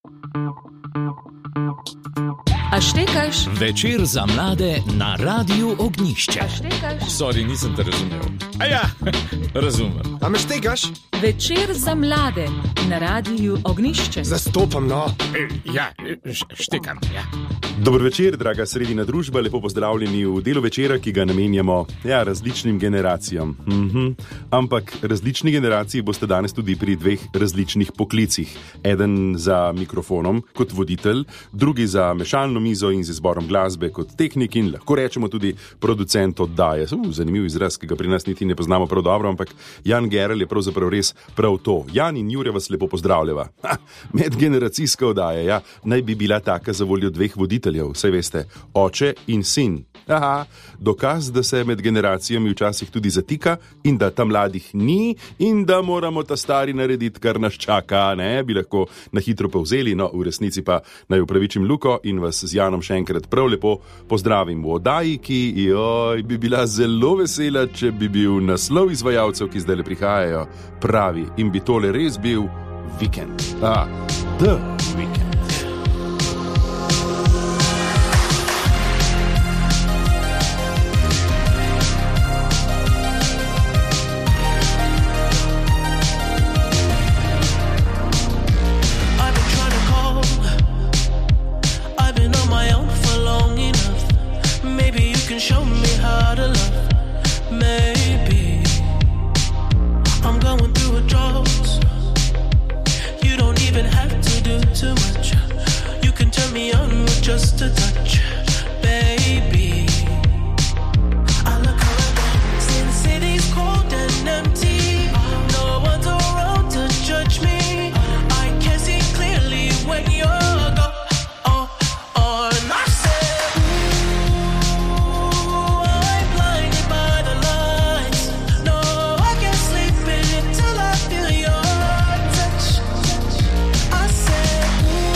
A štekaš? Večer za mlade na Radiu Ognjišče. A štekaš? Sorry, nisem te razumel. Aja, razumem. A me štekaš? Večer za mlade na Radiu Ognjišče. Zastopam, no. Ja, štekam, ja. Dober večer, draga sredina družba, lepo pozdravljeni v delu večera, ki ga namenjamo različnim generacijam. Ampak različni generaciji boste danes tudi pri dveh različnih poklicih. Eden za mikrofonom kot voditelj, drugi za mešalno mizo in z izborom glasbe kot tehnik in lahko rečemo tudi producent oddaje. Zanimiv izraz, ki ga pri nas niti ne poznamo prav dobro, ampak Jan Gerl je pravzaprav res prav to. Jan in Jure vas lepo pozdravljava. Medgeneracijska oddaja, ja, naj bi bila taka za voljo dveh voditeljev, saj veste, oče in sin. Dokaz, da se med generacijami včasih tudi zatika in da ta mladih ni in da moramo ta stari narediti, kar nas čaka, ne, bi lahko na hitro povzeli, no v resnici pa naj upravičim Luko in vas z Janom še enkrat prav lepo pozdravim v oddaji, ki bi bila zelo vesela, če bi bil naslov izvajalcev, ki zdaj le prihajajo, pravi in bi tole res bil vikend. The Weekend. Just a touch, baby. I look around, since city's cold and empty, no one's around to judge me. I can see clearly when you're gone. And I said, ooh, I'm blinded by the lights. No, I can't sleep until I feel your touch. I said,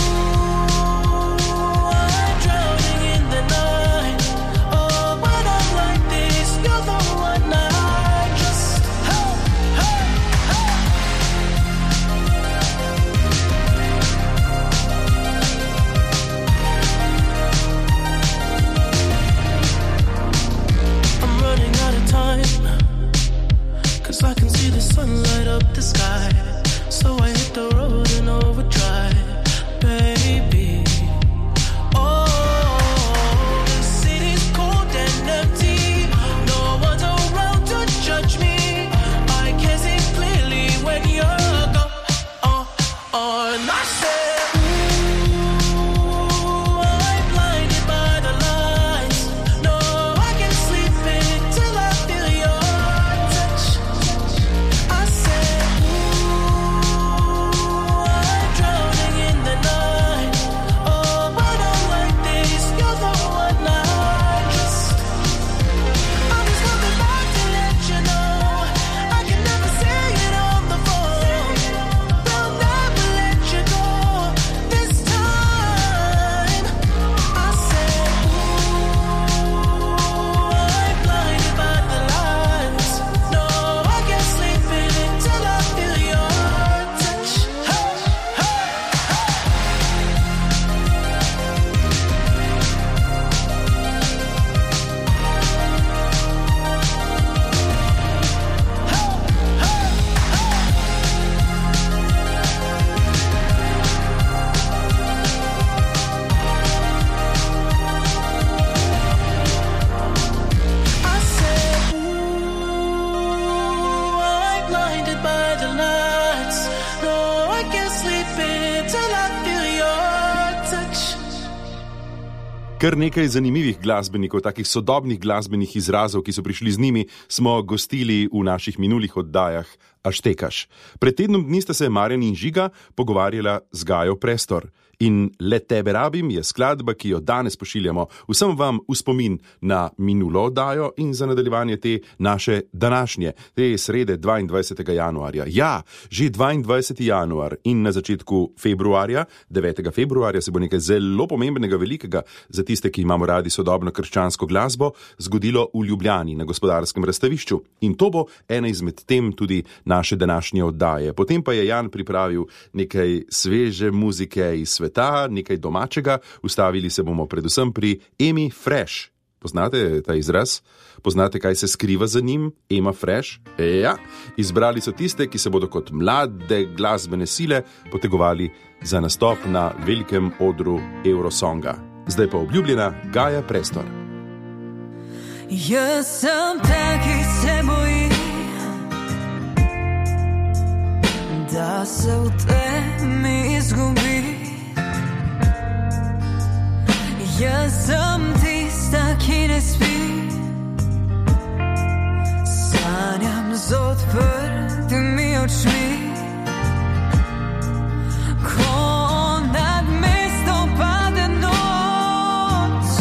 I can see the sun light up the sky, so I hit the road in overdrive, baby. Oh, the city's cold and empty, no one's around to judge me. I can see clearly when you're gone. And I said, ooh, I'm blinded by the lights. No, I can't sleep until I feel your touch. I said, ooh, I'm drowning in the night. Oh, when I'm like this, you're the one I just. I'm just coming back to let you know I can never say it on the phone. They'll never let you go this time. I said, ooh, I'm blinded by the lights. No, I can't sleep until I feel your touch. Hey, hey, I said, ooh, I'm blinded by the lights. No, I can't sleep until I feel your touch. Kar nekaj zanimivih glasbenikov, takih sodobnih glasbenih izrazov, ki so prišli z njimi, smo gostili v naših minulih oddajah. A štekaš? Pred tednom dni sta se Marjan in Žiga pogovarjala z Gajo Prestor. In Le tebe rabim je skladba, ki jo danes pošiljamo vsem vam v spomin na minulo oddajo in za nadaljevanje te naše današnje, te srede 22. januarja. Ja, že 22. januar in na začetku februarja, 9. februarja, se bo nekaj zelo pomembnega, velikega za tiste, ki imamo radi sodobno krščansko glasbo, zgodilo v Ljubljani na Gospodarskem razstavišču. In to bo ena izmed tem tudi naše današnje oddaje. Potem pa je Jan pripravil nekaj sveže muzike iz sveta, nekaj domačega. Ustavili se bomo predvsem pri Emi Fresh. Poznate ta izraz? Poznate, kaj se skriva za njim? Ema Fresh? Ja, izbrali so tiste, ki se bodo kot mlade glasbene sile potegovali za nastop na velikem odru Eurosonga. Zdaj pa obljubljena Gaja Prestor. Jaz sem ta, ki se boji, da se v temi izgubi. Jaz sem tista, ki ne spi, sanjam z odprtimi očmi. Ko nad mesto pade noč,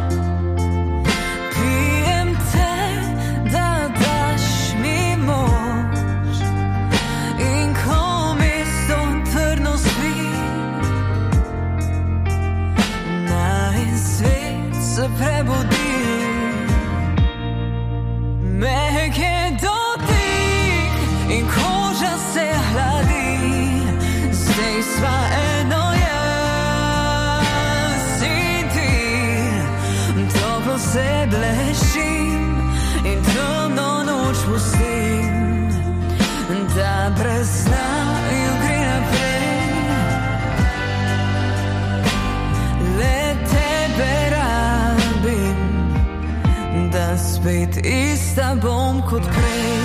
pijem te, da daš mi moč. In ko mesto trdno spi, naj svet se prebudi. Mehek je dotik in koža se hladi. Zdaj sva eno jaz in ti. Toplo se blešim in temno noč pustim, da brez naju gre naprej. Le tebe rabim, da spet ista bom kot prej.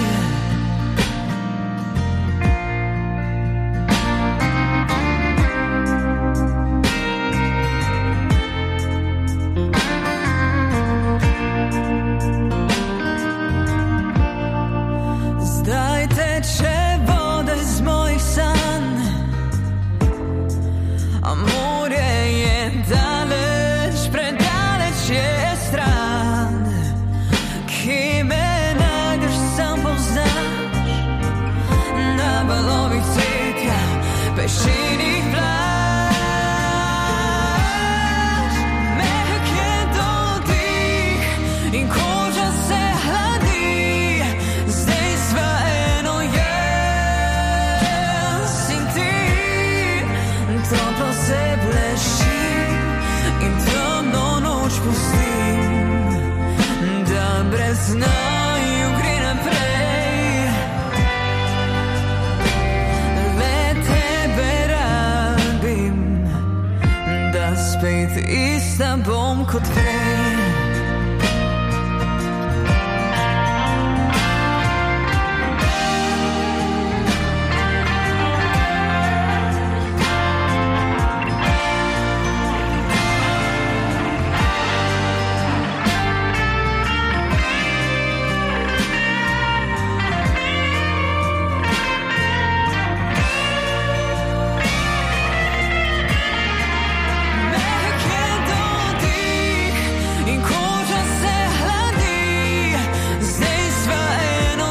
Zdaj teče voda iz mojih sanj, a morje je daleč, predaleč je stran. Ki me najdeš, sam poznaš, na valovih cvetja, pešenih plaž. Mehek je dodik in koža se hladi. Zdaj sva eno jaz in ti. Toplo se blešim in temno noč pustim, da brez naju gre naprej. Le tebe rabim, da spet ista bom kot prej. Mehek je dodik in koža se hladi. Zdaj sva eno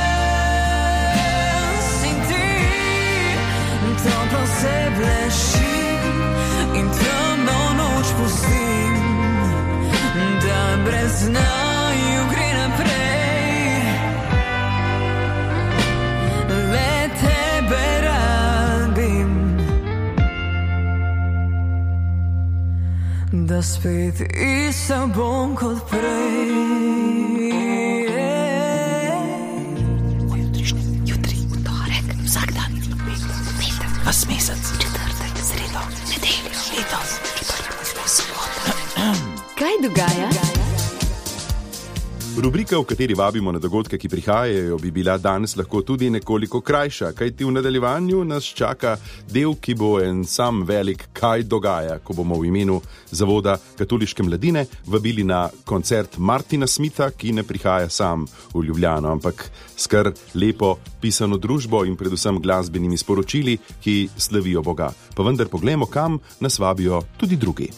jaz in ti. Toplo se blešim in temno noč pustim, da brez naju gre naprej. Le tebe rabim, da spet ista bom kot prej. Jutri, v torek, vsak dan, petek, ves mesec, četrtek, sredo, nedeljo, letos, sobota. Kaj dogaja? Rubrika, v kateri vabimo na dogodke, ki prihajajo, bi bila danes lahko tudi nekoliko krajša, kajti v nadaljevanju nas čaka del, ki bo en sam velik kaj dogaja, ko bomo v imenu Zavoda katoliške mladine vabili na koncert Martina Smitha, ki ne prihaja sam v Ljubljano, ampak s kar lepo pisano družbo in predvsem glasbenimi sporočili, ki slavijo Boga. Pa vendar poglejmo, kam nas vabijo tudi drugi.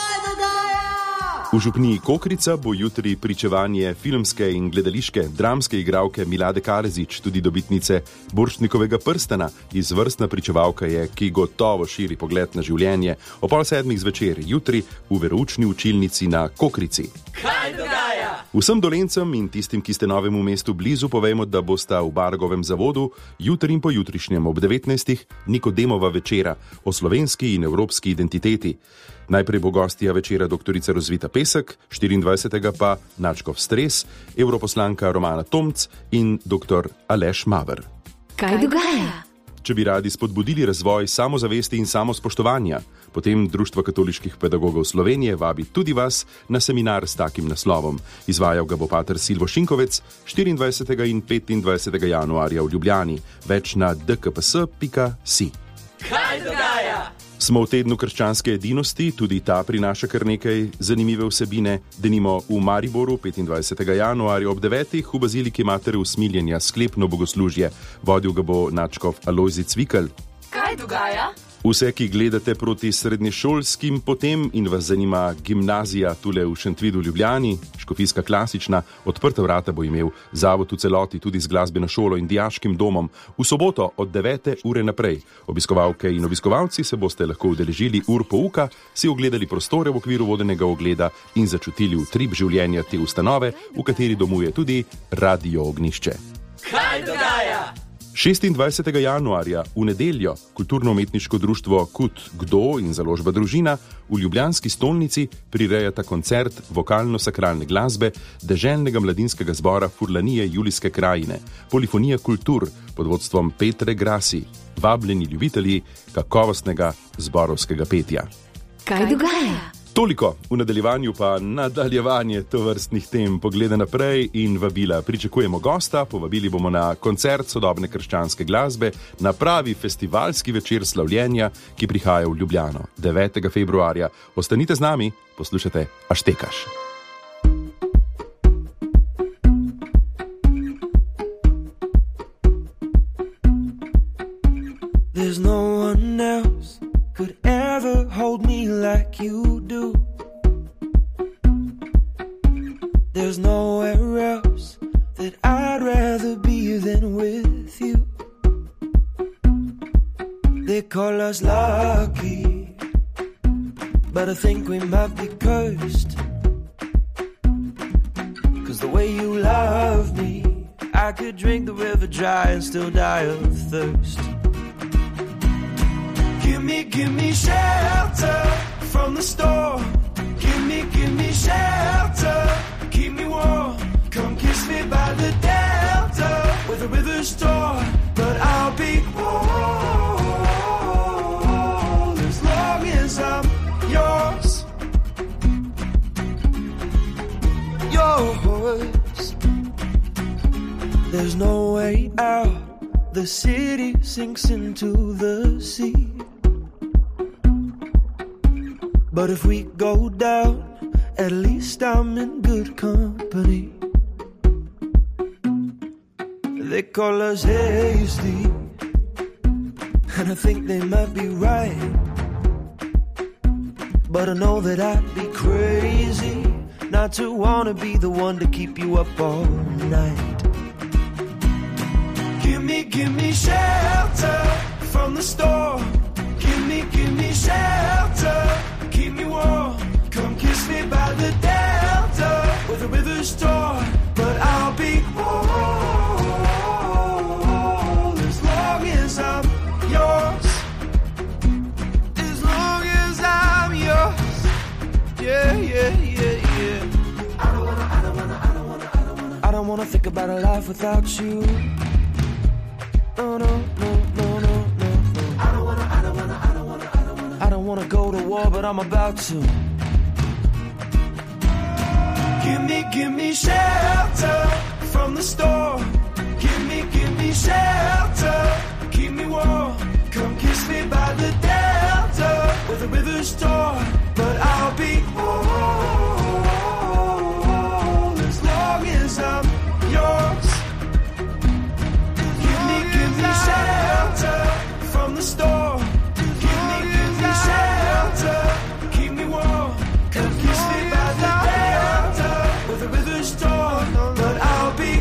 V župniji Kokrica bo jutri pričevanje filmske in gledališke dramske igralke Milade Karezič, tudi dobitnice Borštnikovega prstana. Izvrstna pričevalka je, ki gotovo širi pogled na življenje. O 6:30 zvečer jutri v veroučni učilnici na Kokrici. Kaj dogaja? Vsem Dolencem in tistim, ki ste novemu mestu blizu, povejmo, da bosta v Bargovem zavodu jutri in pojutrišnjem ob 19. Nikodemova večera o slovenski in evropski identiteti. Najprej bo gostja večera doktorica Rozvita Pesek, 24. pa Načkov Stres, evroposlanka Romana Tomc in dr. Aleš Maver. Kaj dogaja? Če bi radi spodbudili razvoj samozavesti in samospoštovanja, potem Društvo katoliških pedagogov Slovenije vabi tudi vas na seminar s takim naslovom. Izvajal ga bo pater Silvo Šinkovec 24. in 25. januarja v Ljubljani. Več na dkps.si. Kaj dogaja? Smo v tednu krščanske edinosti, tudi ta prinaša kar nekaj zanimive vsebine. Denimo v Mariboru 25. januarja ob 9. v baziliki Matere Usmiljenja sklepno bogoslužje. Vodil ga bo nadškof Alojzij Cvikl. Kaj dogaja? Vse, ki gledate proti srednješolskim potem in vas zanima gimnazija tule v Šentvidu v Ljubljani, škofijska klasična, odprta vrata bo imel zavod v celoti tudi z glasbeno šolo in dijaškim domom v soboto od 9. ure naprej. Obiskovalke in obiskovalci se boste lahko udeležili ur pouka, si ogledali prostore v okviru vodenega ogleda in začutili utrip življenja te ustanove, v kateri domuje tudi Radio Ognjišče. Kaj dogaja? 26. januarja v nedeljo kulturno-umetniško društvo KUT Kdo in založba Družina v ljubljanski stolnici prirejata koncert vokalno-sakralne glasbe deželnega mladinskega zbora Furlanije Julijske krajine, Polifonija kultur pod vodstvom Petre Grasi, vabljeni ljubitelji kakovostnega zborovskega petja. Kaj dogaja? Toliko, v nadaljevanju pa nadaljevanje tovrstnih tem, pogleda naprej in vabila. Pričakujemo gosta, povabili bomo na koncert sodobne krščanske glasbe, na pravi festivalski večer slavljenja, ki prihaja v Ljubljano 9. februarja. Ostanite z nami, poslušajte Aštekaš. There's no one else could ever hold me like you do. There's nowhere else that I'd rather be than with you. They call us lucky, but I think we might be cursed. 'Cause the way you love me, I could drink the river dry and still die of thirst. Give me shelter from the storm. Give me shelter. Keep me warm. Come kiss me by the delta where the river's torn. But I'll be whole as long as I'm yours. Yours. There's no way out. The city sinks into the sea. But if we go down, at least I'm in good company. They call us hasty, and I think they might be right. But I know that I'd be crazy not to wanna be the one to keep you up all night. Give me shelter from the storm. Give me shelter. Keep me warm. Come kiss me by the delta where the river's torn. But I'll be whole as long as I'm yours. As long as I'm yours. Yeah, yeah, yeah, yeah. I don't wanna think about a life without you. No, no, no, no, no, no, no. I don't wanna go to war, but I'm about to. Give me shelter from the storm. Give me shelter. Keep me warm. Come kiss me by the delta where the river's torn. But I'll be whole as long as I'm yours. Give me shelter from the storm. Give me shelter. Keep me warm. Come kiss me by the delta where the river's torn. But I'll be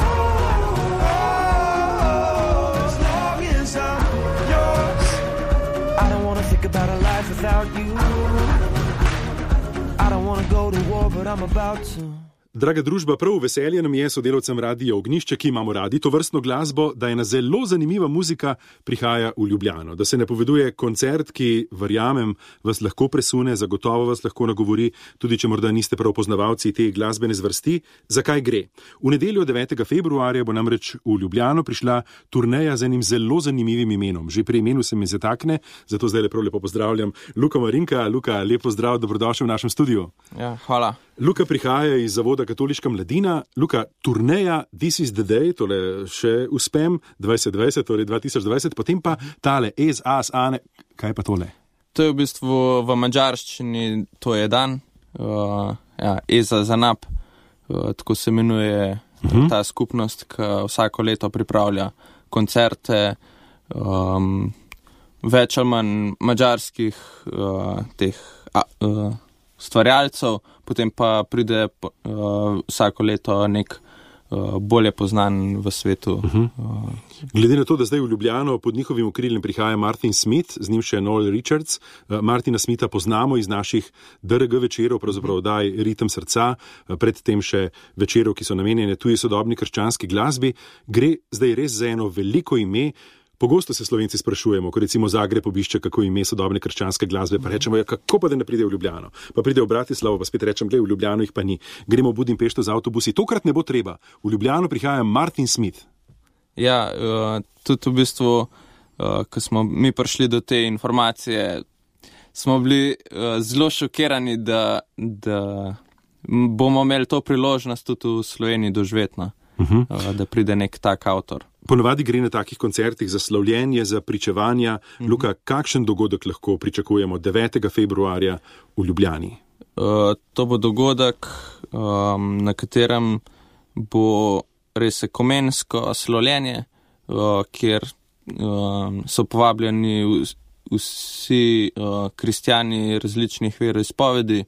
whole as long as I'm yours. I don't wanna think about a life without you. I don't wanna go to war, but I'm about to. Draga družba, prav veselje nam je sodelavcem Radia Ognjišče, ki imamo radi to vrstno glasbo, da ena zelo zanimiva muzika prihaja v Ljubljano. Da se napoveduje koncert, ki, verjamem, vas lahko presune, zagotovo vas lahko nagovori, tudi če morda niste prav poznavalci te glasbene zvrsti. Zakaj gre? V nedeljo 9. februarja bo namreč v Ljubljano prišla turneja z enim zelo zanimivim imenom. Že pri imenu se mi zatakne, zato zdaj prav lepo pozdravljam Luka Marinka. Luka, lepo zdrav, dobrodošel v našem studiu. Ja, hvala. Luka prihaja iz zavoda Katoliška mladina. Luka, turneja This is the Day, tole še uspem, 2020, torej 2020, potem pa tale Ez, As, Ane, kaj pa tole? To je v bistvu v madžarščini, to je dan, Eza Zanap, tako se imenuje ta skupnost, ki vsako leto pripravlja koncerte, več ali manj madžarskih teh stvarjalcev, potem pa pride vsako leto nek bolje poznan v svetu. Glede na to, da zdaj v Ljubljano pod njihovim okriljem prihaja Martin Smith, z njim še Noel Richards. Martina Smitha poznamo iz naših DRG večerov, pravzaprav daj Ritem srca, predtem še večerov, ki so namenjene tuji sodobni krščanski glasbi. Gre zdaj res za eno veliko ime. Pogosto se Slovenci sprašujemo, ko recimo Zagreb obišče kako ime sodobne krščanske glasbe, pa rečemo, ja, kako pa da ne pride v Ljubljano? Pa pride v Bratislavo, pa spet rečem, glej, v Ljubljano jih pa ni. Gremo v Budimpešto z avtobusi. Tokrat ne bo treba. V Ljubljano prihaja Martin Smith. Ja, tudi v bistvu, ko smo mi prišli do te informacije, smo bili zelo šokirani, da bomo imeli to priložnost tudi v Sloveniji doživeti, da pride nek tak avtor. Ponavadi gre na takih koncertih za slavljenje, za pričevanja. Luka, kakšen dogodek lahko pričakujemo 9. februarja v Ljubljani? To bo dogodek, na katerem bo res ekumensko slavljenje, kjer so povabljeni vsi kristjani različnih veroizpovedi,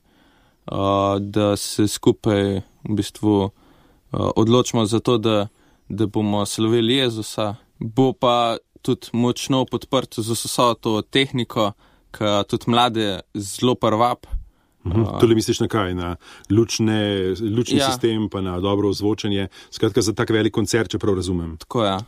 da se skupaj v bistvu odločimo za to, da bomo slavili Jezusa. Bo pa tudi močno podprt z vso to tehniko, ki tudi mlade zelo prvap. Tole misliš na kaj? Na lučni sistem, pa na dobro ozvočenje. Skratka, za tak velik koncert, če prav razumem. Tako je.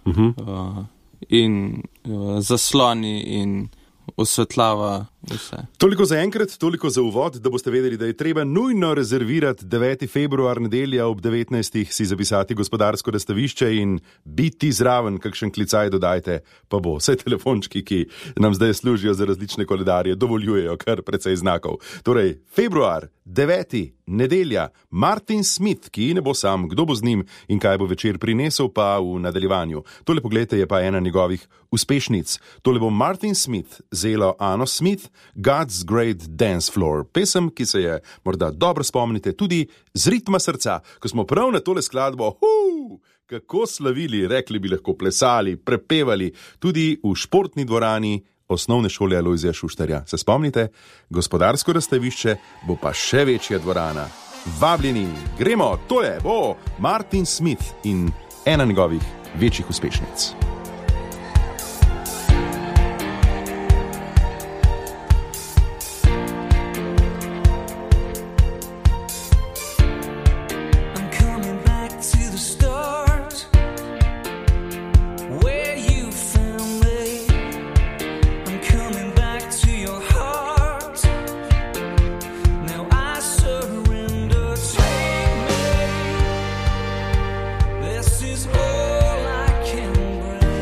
In zasloni in osvetljava vse. Toliko za enkrat, toliko za uvod, da boste vedeli, da je treba nujno rezervirati 9. februar nedelja ob 19. si zapisati gospodarsko razstavišče in biti zraven, kakšen klicaj dodajte, pa bo. Vse telefončki, ki nam zdaj služijo za različne koledarje, dovoljujejo kar precej znakov. Torej, februar, 9. nedelja, Martin Smith, ki ne bo sam, kdo bo z njim in kaj bo večer prinesel, pa v nadaljevanju. Tole pogledajte, je pa ena njegovih uspešnic. Tole bo Martin Smith, zelo Ano Smith, God's Great Dance Floor. Pesem, ki se je, morda dobro spomnite, tudi z ritma srca, ko smo prav na tole skladbo, kako slavili, rekli bi lahko plesali, prepevali, tudi v športni dvorani Osnovne šole Alojzija Šuštarja. Se spomnite? Gospodarsko razstavišče bo pa še večja dvorana. Vabljeni, gremo, tole bo Martin Smith in ena njegovih večjih uspešnic. This is all I can bring.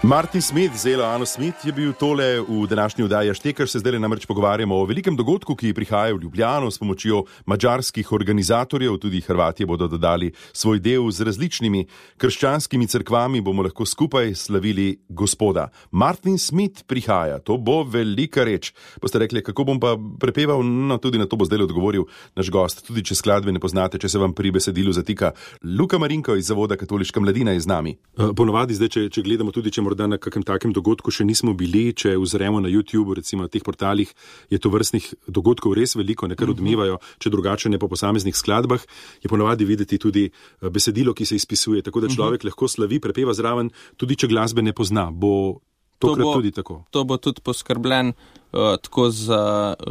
Martin Smith, zelo Ano Smith, je bil tole v današnji oddaji Štekaš. Se zdaj namreč pogovarjamo o velikem dogodku, ki prihaja v Ljubljano s pomočjo madžarskih organizatorjev. Tudi Hrvatje bodo dodali svoj del. Z različnimi krščanskimi cerkvami bomo lahko skupaj slavili Gospoda. Martin Smith prihaja, to bo velika reč. Boste rekli, kako bom pa prepeval? No, tudi na to bo zdaj odgovoril naš gost. Tudi če skladbe ne poznate, če se vam pri besedilu zatika. Luka Marinko iz Zavoda Katoliška mladina je z nami. Ponovadi zdaj, če gledamo tudi, če morda na kakem takem dogodku še nismo bili, če vzremo na YouTube, recimo na teh portalih, je to vrstnih dogodkov res veliko, nekar odmevajo, če drugače ne po posameznih skladbah, je ponovadi videti tudi besedilo, ki se izpisuje, tako da človek lahko slavi, prepeva zraven, tudi če glasbe ne pozna. Bo tokrat tudi tako? To bo tudi poskrbljen tako za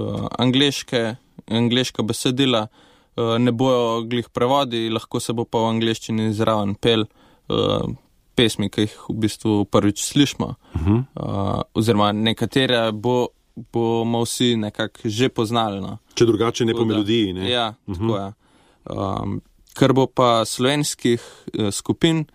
angleška besedila, ne bojo glih prevodi, lahko se bo pa v angleščini zraven pel pesmi, ki jih v bistvu prvič slišimo. Oziroma nekatere bomo vsi nekako že poznali. No. Če drugače ne po melodiji, ne? Ja, tako je. Kar bo pa slovenskih skupin,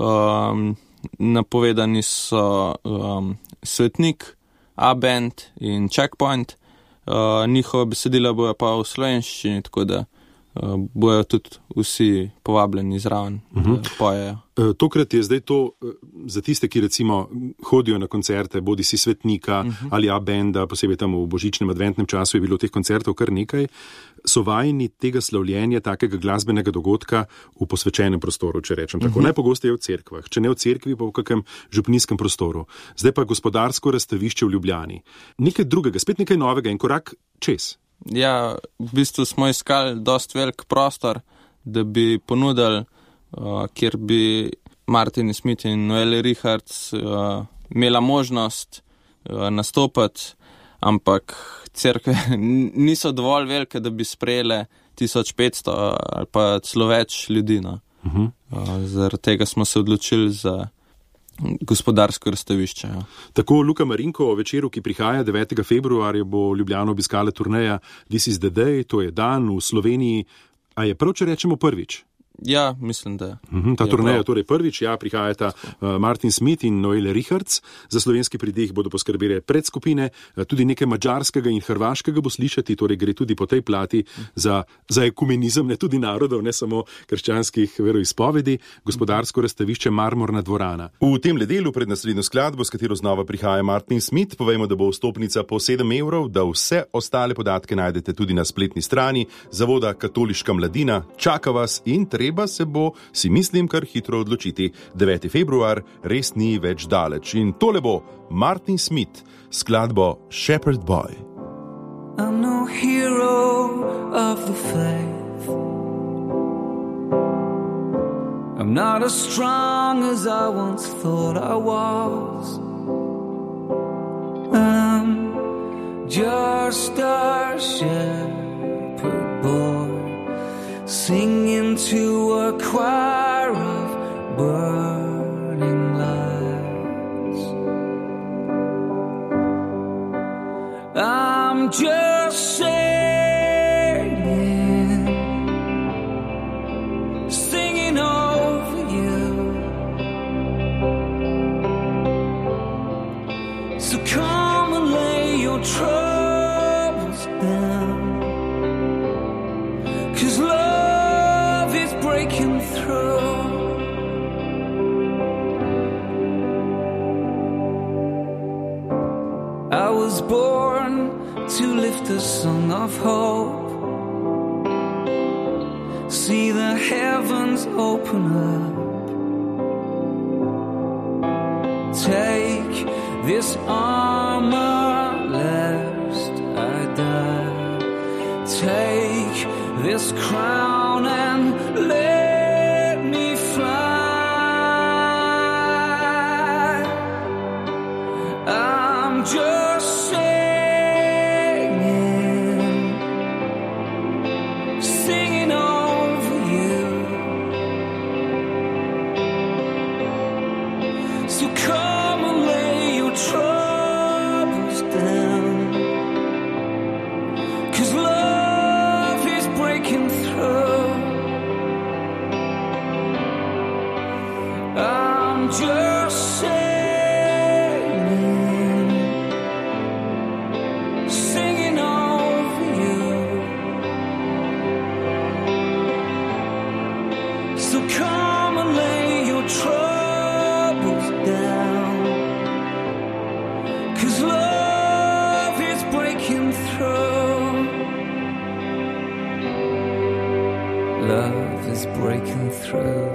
napovedani so Svetnik, A-Band in Checkpoint. Njihove besedila bojo pa v slovenščini, tako da bojo tudi vsi povabljeni zraven, pojejo. Tokrat je zdaj to za tiste, ki recimo hodijo na koncerte, bodi si Svetnika ali A-Banda, posebej tam v božičnem adventnem času je bilo teh koncertov kar nekaj, so vajeni tega slavljenja, takega glasbenega dogodka v posvečenem prostoru, če rečem tako. Najpogosteje v cerkvah, če ne v cerkvi, pa v kakem župnijskem prostoru. Zdaj pa gospodarsko razstavišče v Ljubljani. Nekaj drugega, spet nekaj novega in korak čez. Ja, v bistvu smo iskali dost velik prostor, da bi ponudili, kjer bi Martin Smith in Noelle Richards imela možnost nastopati, ampak cerkve niso dovolj velike, da bi sprejele 1500 ali pa celo več ljudi. No. Zaradi tega smo se odločili za gospodarsko razstavišče. Ja. Tako Luka Marinko o večeru, ki prihaja 9. februarja, bo Ljubljano obiskala turneja This is the Day, to je dan v Sloveniji. A je prav, če rečemo prvič? Ja, mislim, da ta turneja torej prvič, ja, prihajata Martin Smith in Noelle Richards. Za slovenski pridih bodo poskrbele predskupine, tudi nekaj madžarskega in hrvaškega bo slišati, torej gre tudi po tej plati za ekumenizem, ne tudi narodov, ne samo krščanskih veroizpovedi, gospodarsko razstavišče Marmorna dvorana. V tem delu pred naslednjo skladbo, s katero znova prihaja Martin Smith, povejmo, da bo vstopnica po 7 evrov, da vse ostale podatke najdete tudi na spletni strani Zavoda Katoliška mladina. Čaka vas in treba se bo, si mislim, kar hitro odločiti. 9. februar res ni več daleč. In tole bo Martin Smith, skladbo Shepherd Boy. I'm no hero of the faith. I'm not as strong as I once thought I was. I'm just a shepherd boy, singing to a choir of burning lights. I'm just singing over you. So come and lay your troubles down, 'cause love is breaking through. I was born to lift a song of hope, see the heavens open up, take this armor lest I die, take this crown and let me fly. I'm just singing over you. So come and lay your troubles down, 'cause love is breaking through. is breaking through.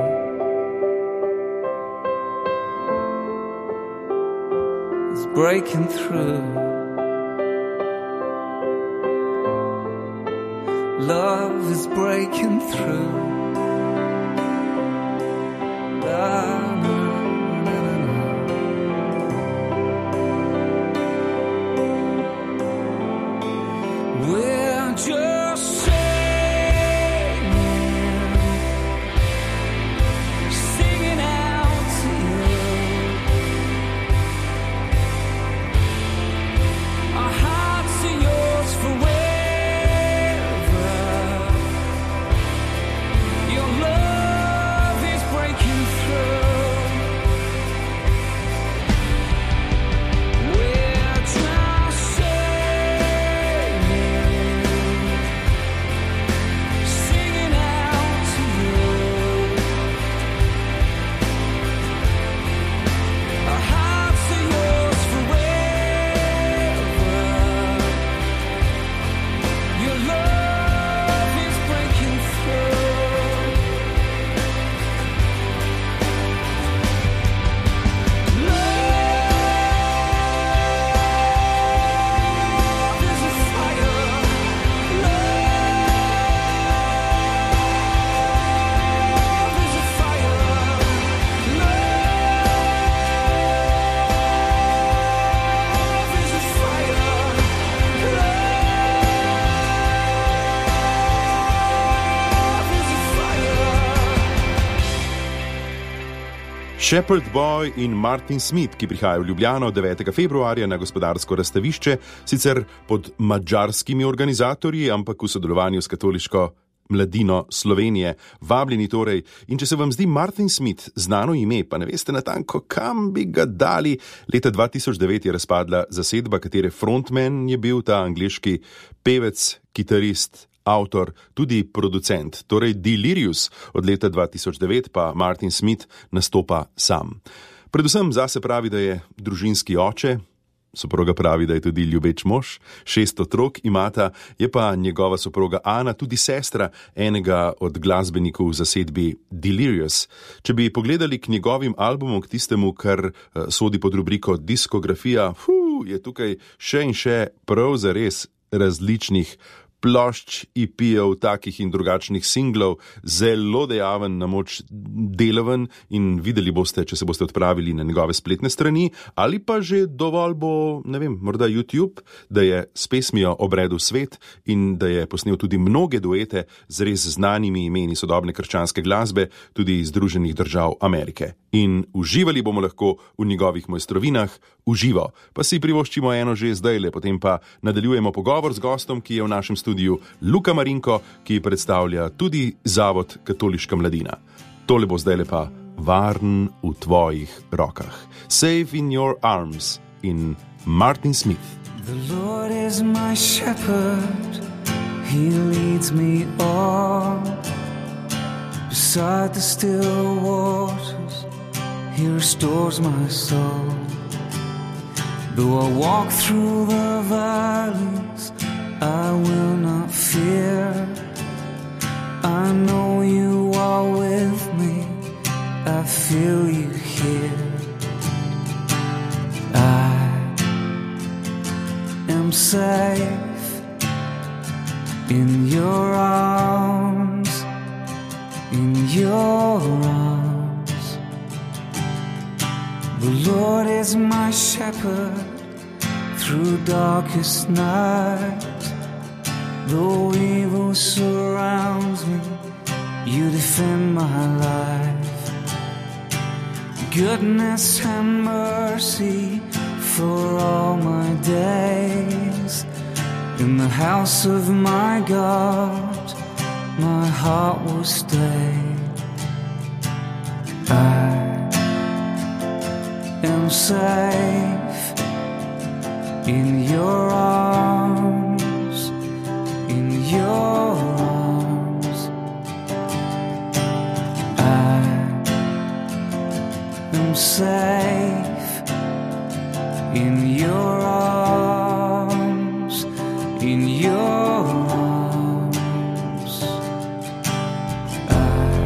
It's breaking through. Love is breaking through. We're just singing out to you. Our hearts are yours forever. Your love is breaking through. We're just singing out to you. Our hearts are yours forever. Your love is breaking through. Love is a fire. Love is a fire. Love is a fire. Love is a fire. Shepherd Boy in Martin Smith, ki prihajajo v Ljubljano 9. februarja na gospodarsko razstavišče, sicer pod madžarskimi organizatorji, ampak v sodelovanju s Katoliško mladino Slovenije. Vabljeni torej. In če se vam zdi Martin Smith znano ime, pa ne veste natanko, kam bi ga dali, leta 2009 je razpadla zasedba, katere frontman je bil ta angleški pevec, kitarist, avtor, tudi producent, torej Delirious. Od leta 2009 pa Martin Smith nastopa sam. Predvsem zase pravi, da je družinski oče, soproga pravi, da je tudi ljubeč mož, 6 otrok imata, je pa njegova soproga Ana tudi sestra enega od glasbenikov v zasedbi Delirious. Če bi pogledali k njegovim albumom, k tistemu, kar sodi pod rubriko diskografija, je tukaj še in še prav zares različnih plošč, EP-jev, takih in drugačnih singlov, zelo dejaven, na moč delaven, in videli boste, če se boste odpravili na njegove spletne strani, ali pa že dovolj bo, ne vem, morda YouTube, da je s pesmijo obredel svet in da je posnel tudi mnoge duete z res znanimi imeni sodobne krščanske glasbe, tudi iz Združenih držav Amerike. In uživali bomo lahko v njegovih mojstrovinah, uživo. Pa si privoščimo eno že zdajle, potem pa nadaljujemo pogovor z gostom, ki je v našem studiu, Luka Marinko, ki predstavlja tudi Zavod Katoliška mladina. Tole bo zdajle pa Varen v tvojih rokah. Safe in your arms in Martin Smith. The Lord is my shepherd, He leads me on beside the still waters, He restores my soul. Though I walk through the valleys, I will not fear. I know you are with me, I feel you here. I am safe in your arms, in your arms. The Lord is my shepherd through darkest night. Though evil surrounds me, you defend my life. Goodness and mercy for all my days. In the house of my God, my heart will stay. I am safe in your arms, in your arms. I am safe in your arms, in your arms. I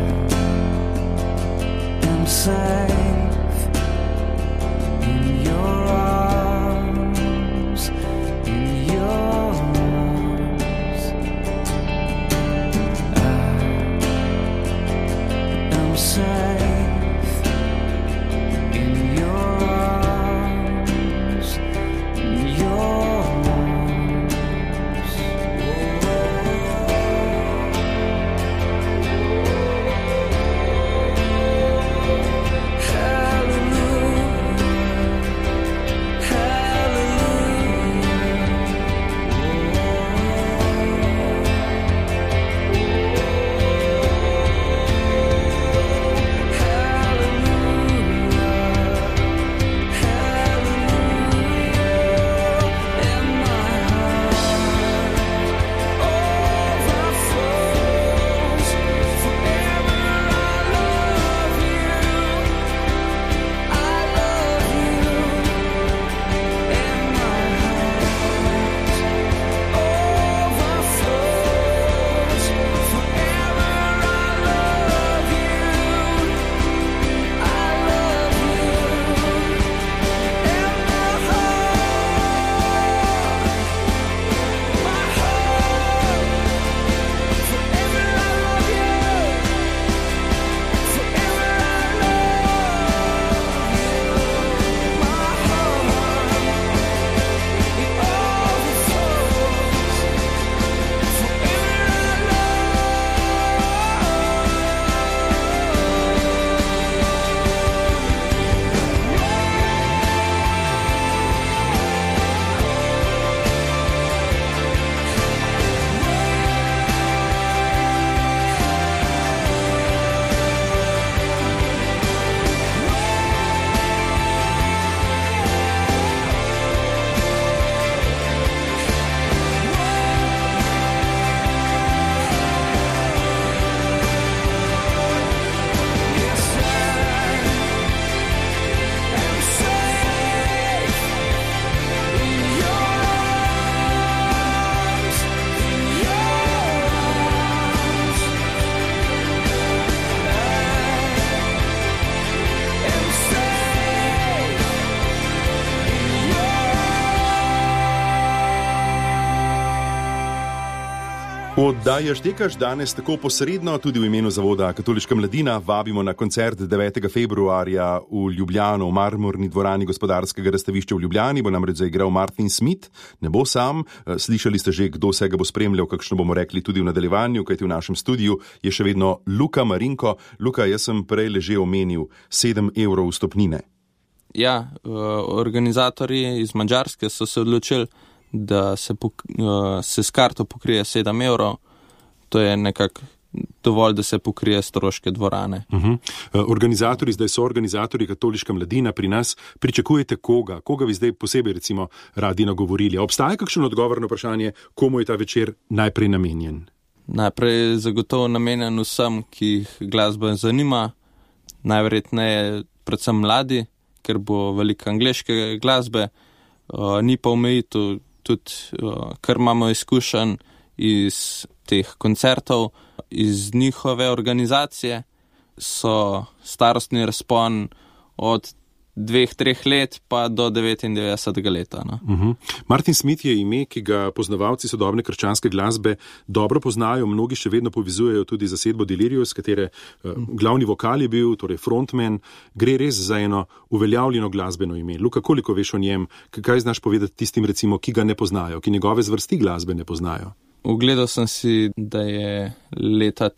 V oddaji Štekaš danes tako posredno tudi v imenu Zavoda Katoliška mladina vabimo na koncert 9. februarja v Ljubljano v Marmorni dvorani Gospodarskega razstavišča v Ljubljani. Bo namreč zaigral Martin Smith, ne bo sam. Slišali ste že, kdo se ga bo spremljal, kakšno bomo rekli tudi v nadaljevanju, kajti v našem studiu je še vedno Luka Marinko. Luka, jaz sem prej že omenil 7 evrov vstopnine. Ja, organizatorji iz Madžarske so se odločili, da se s karto pokrije 7 evrov. To je nekako dovolj, da se pokrije stroške dvorane. Organizatorji, zdaj so organizatorji Katoliška mladina pri nas. Pričakujete koga? Koga bi zdaj posebej recimo radi nagovorili? Obstaja kakšen odgovor na vprašanje, komu je ta večer najprej namenjen? Najprej zagotovo namenjen vsem, ki jih glasba zanima. Najverjetneje predvsem mladi, ker bo veliko angleške glasbe. Ni pa omejitev, tudi kar imamo izkušenj iz teh koncertov, iz njihove organizacije, so starostni razpon od 2-3 let pa do 99 leta. No. Martin Smith je ime, ki ga poznavalci sodobne krščanske glasbe dobro poznajo, mnogi še vedno povezujejo tudi zasedbo Delirious, katere glavni vokal je bil, torej frontman. Gre res za eno uveljavljeno glasbeno ime. Luka, koliko veš o njem? Kaj znaš povedati tistim, recimo, ki ga ne poznajo, ki njegove zvrsti glasbe ne poznajo? Ugledal sem si, da je leta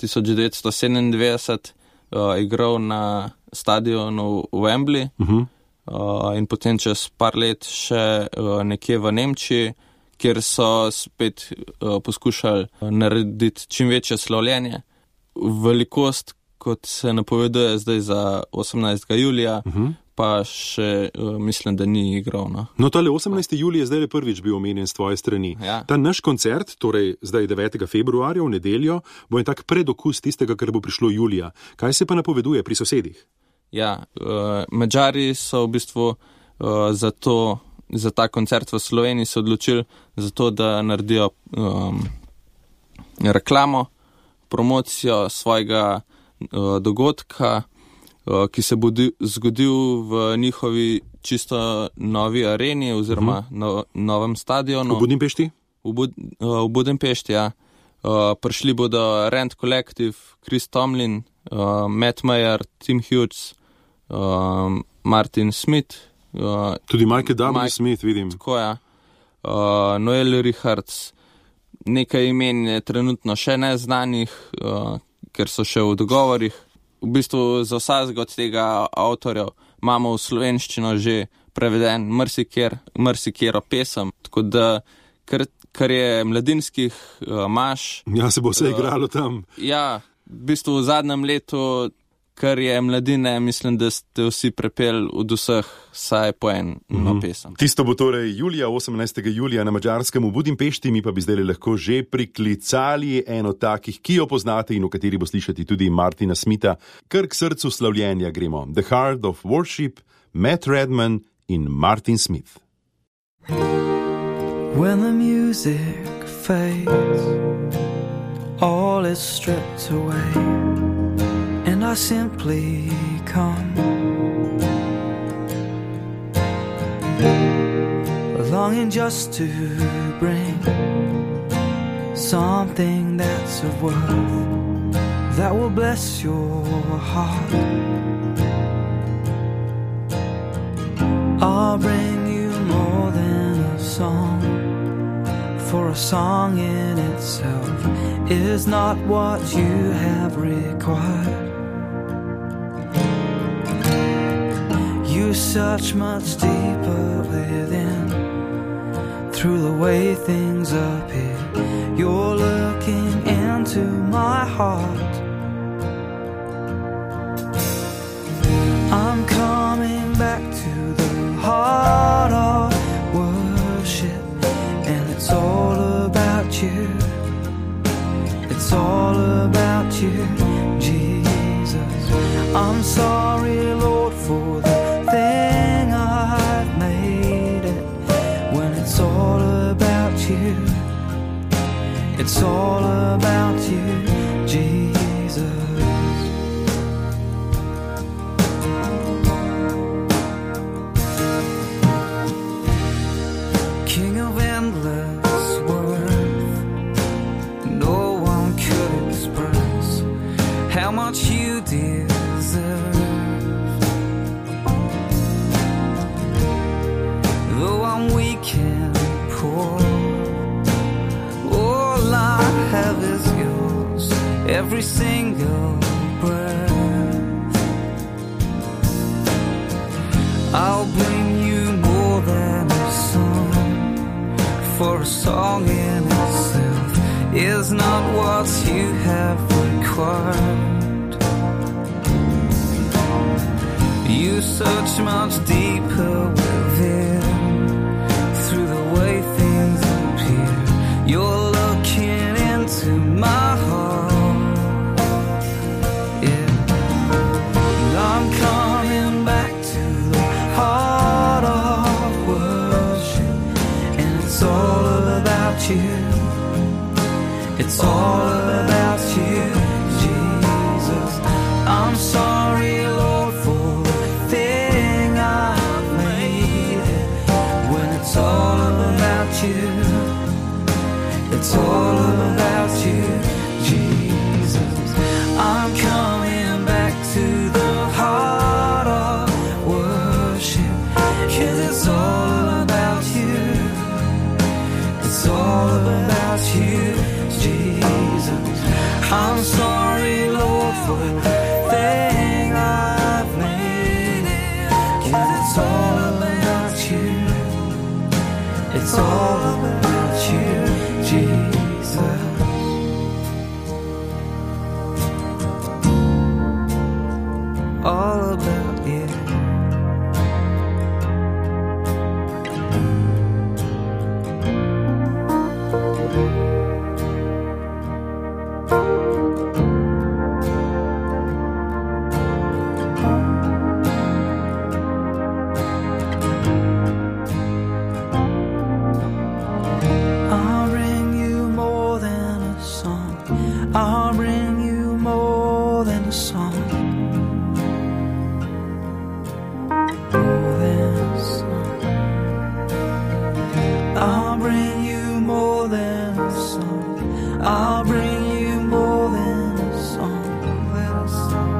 1997 igral na stadionu v Wembley in potem čez par let še nekje v Nemčiji, kjer so spet poskušali narediti čim večje slavljenje. Velikost, kot se napoveduje zdaj za 18. julija, pa še mislim, da ni igral. No, tale 18. julij je zdaj prvič bil omenjen s tvoje strani. Ja. Ta naš koncert, torej zdaj 9. februarja v nedeljo, bo en tak predokus tistega, kar bo prišlo julija. Kaj se pa napoveduje pri sosedih? Ja, Madžari so v bistvu za ta koncert v Sloveniji se odločili zato, da naredijo reklamo, promocijo svojega dogodka, ki se bo zgodil v njihovi čisto novi areni oziroma novem stadionu. V Budimpešti? V Budimpešti, ja. Prišli bodo Rand Collective, Chris Tomlin, Matt Mayer, Tim Hughes, Martin Smith. Tudi Michael W. Smith, vidim. Tako, ja. Noel Richards. Nekaj imen je trenutno še neznanih, ker so še v dogovorih. V bistvu za vsakega od tega avtorjev imamo v slovenščino že preveden marsikero pesem, tako da kar je mladinskih maš. Ja, se bo vse igralo tam. Ja, v bistvu v zadnjem letu, kar je mladine, mislim, da ste vsi prepeli od vseh vsaj po eno pesem. Tisto bo torej 18. julija na Madžarskem v Budimpešti, mi pa bi zdaj lahko že priklicali eno takih, ki jo poznate in v kateri bo slišati tudi Martina Smitha. Kar k srcu slavljenja gremo. The Heart of Worship, Matt Redman in Martin Smith. When the music fades, all is stripped away, and I simply come, longing just to bring something that's of worth, that will bless your heart. I'll bring you more than a song, for a song in itself is not what you have required. You search much deeper within, through the way things appear. You're looking into my heart. I'm coming back to the heart of worship, and it's all about you. It's all about you, Jesus. I'm sorry, Lord, for the thing I've made it, when it's all about you. It's all about you, Jesus. King of endless worth, no how much you deserve. Though I'm weak and poor, all I have is yours, every single breath. I'll bring you more than a song, for a song in itself is not what you have required. You search much deeper within, through the way things appear. You're looking into my heart, yeah. And I'm coming back to the heart of worship, and it's all about you. It's all about you, Jesus. I'm sorry, Lord, for the thing I've made it. When it's all about you, it's all about you, Jesus. I'm coming back to the heart of worship, 'cause it's all about you. It's all about you, Jesus. I'm sorry, Lord, for the thing I've made it, 'cause it's all about you. It's all about you, Jesus. All about you. I'll bring you more than a song. I'll bring you more than a song. More than a song. I'll bring you more than a song. I'll bring you more than a song. Than a song.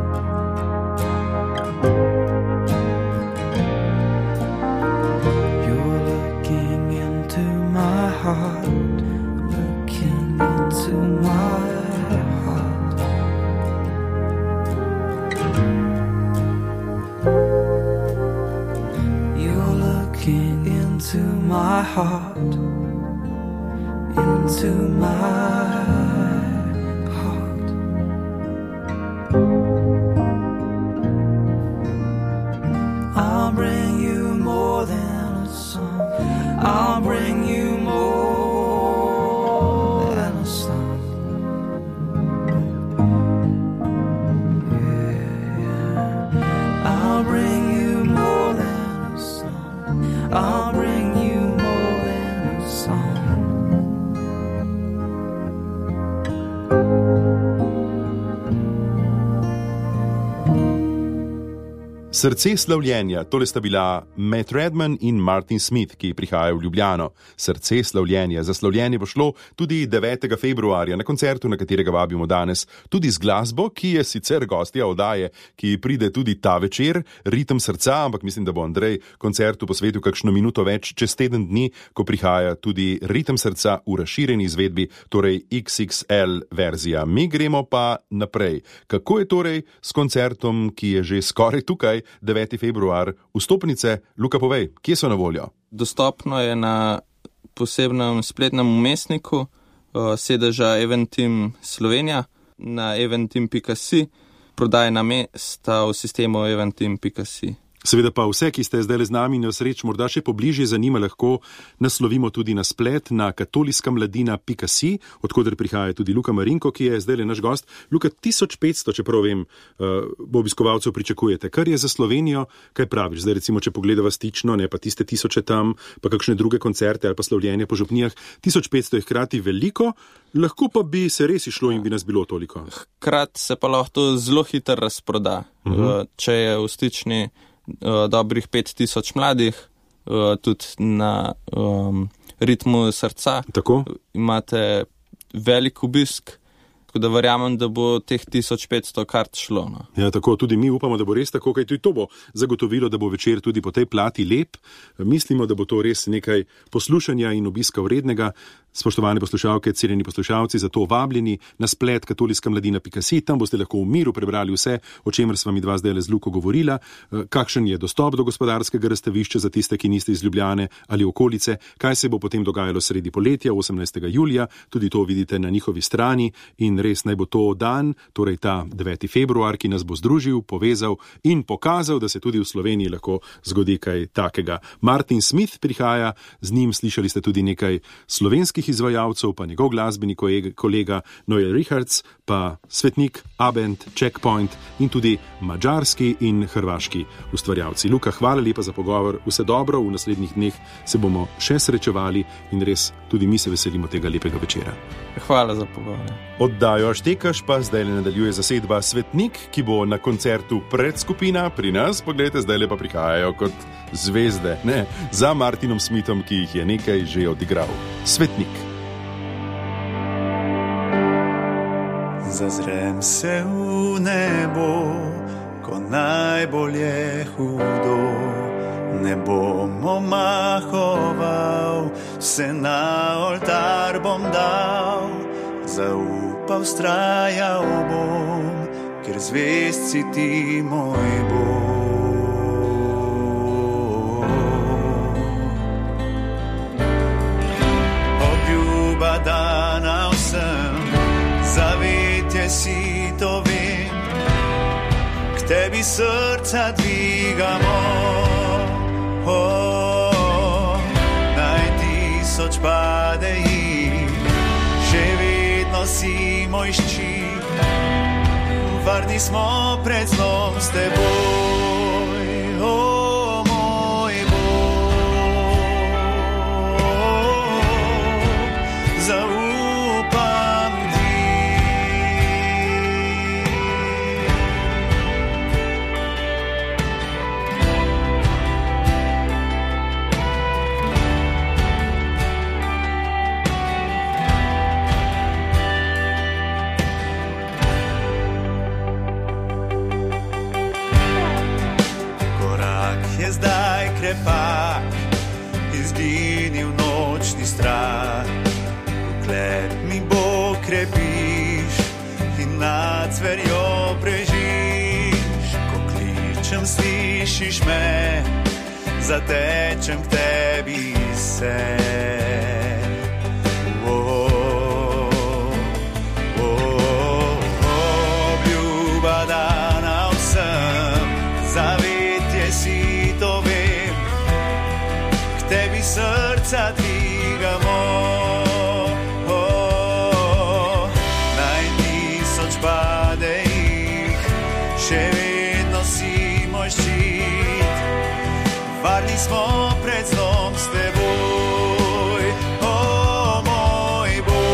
You're looking into my heart, looking into my heart. You're looking into my heart, into my heart. I'll bring you more than a song. I'll bring you more than a song. Yeah. I'll bring you more than a song. I'll bring you more than a song. Srce slavljenja, tole sta bila Matt Redman in Martin Smith, ki prihajajo v Ljubljano. Srce slavljenja. Za slavljenje bo šlo tudi 9. februarja na koncertu, na katerega vabimo danes tudi z glasbo, ki je sicer gostja oddaje, ki pride tudi ta večer, Ritem srca, ampak mislim, da bo Andrej koncertu posvetil kakšno minuto več čez teden dni, ko prihaja tudi Ritem srca v razširjeni izvedbi, torej XXL verzija. Mi gremo pa naprej. Kako je torej s koncertom, ki je že skoraj tukaj, 9. februar, vstopnice? Luka, povej, kje so na voljo? Dostopno je na posebnem spletnem umestniku sedeža Eventim Slovenija na eventim.si, prodajna mesta v sistemu eventim.si. Seveda pa vse, ki ste zdaj z nami in sreč morda še pobližje zanima, lahko naslovimo tudi na splet na katoliškamladina.si, odkoder prihaja tudi Luka Marinko, ki je zdaj naš gost. Luka, 1500, čeprav vem, bo obiskovalcev pričakujete. Kar je za Slovenijo, kaj praviš? Zdaj recimo, če pogledava Stično, ne pa tiste tisoče tam, pa kakšne druge koncerte ali pa slavljenje po župnijah, 1500 je hkrati veliko, lahko pa bi se res išlo in bi nas bilo toliko. Hkrati se pa lahko to zelo hitro razproda. Če je v Stični dobrih 5000 mladih, tudi na ritmu srca. Tako? Imate velik obisk, Tako da verjamem, da bo teh 1500 kart šlo. No. Ja, tako tudi mi upamo, da bo res tako, kaj tudi to bo zagotovilo, da bo večer tudi po tej plati lep. Mislimo, da bo to res nekaj poslušanja in obiska vrednega. Spoštovane poslušalke, cenjeni poslušalci, zato vabljeni na splet katoliškamladina.si, tam boste lahko v miru prebrali vse, o čemer sva mi dva zdaj z Luko govorila, kakšen je dostop do gospodarskega razstavišča za tiste, ki niste iz Ljubljane ali okolice, kaj se bo potem dogajalo sredi poletja, 18. julija, tudi to vidite na njihovi strani in res naj bo to dan, torej ta 9. februar, ki nas bo združil, povezal in pokazal, da se tudi v Sloveniji lahko zgodi kaj takega. Martin Smith prihaja, z njim slišali ste tudi nekaj slovenskih izvajalcev, pa njegov glasbeni kolega Noel Richards, pa svetnik, A-band, Checkpoint in tudi madžarski in hrvaški ustvarjalci. Luka, hvala lepa za pogovor, vse dobro, v naslednjih dneh se bomo še srečevali in res tudi mi se veselimo tega lepega večera. Hvala za pogovor. Oddajo Štekaš pa zdaj nadaljuje zasedba Svetnik, ki bo na koncertu Predskupina pri nas, poglejte, zdaj pa prihajajo kot zvezde, ne, za Martinom Smithom, ki jih je nekaj že odigral. Svetnik. Zazrem se v nebo, ko najbolj je hudo. Ne bom omahoval, vse na oltar bom dal. Zaupal, vztrajal bom, ker zvezd si ti moj Bog. Obljuba dana vsem, zavetje si to vem, k tebi srca dvigamo. Naj 1000 pade jih, še vedno si moj ščit, varni smo pred zlom s teboj, moj Bog, zaupam ti. Zdaj krepak, izginil nočni strah. Uklep mi Bog krepiš in nad zverjo prežiš. Ko kličem, slišiš me, zatečem k tebi se. Obljuba dana vsem, zavetje si to vem, k tebi srca dvigamo. Naj 1000 pade jih, še vedno si moj ščit, varni smo pred zlom s teboj, moj